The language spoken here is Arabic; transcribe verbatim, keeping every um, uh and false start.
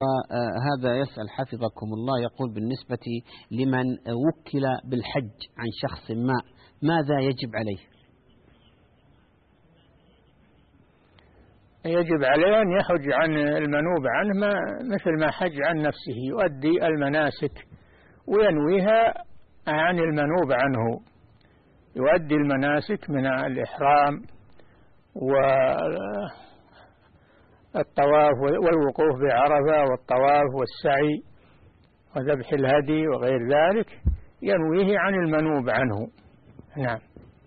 هذا يسأل حفظكم الله، يقول بالنسبة لمن وكل بالحج عن شخص ما ماذا يجب عليه؟ يجب عليه أن يحج عن المنوب عنه ما مثل ما حج عن نفسه، يؤدي المناسك وينويها عن المنوب عنه، يؤدي المناسك من الإحرام والطواف والوقوف بعرفة والطواف والسعي وذبح الهدي وغير ذلك، ينويه عن المنوب عنه. نعم.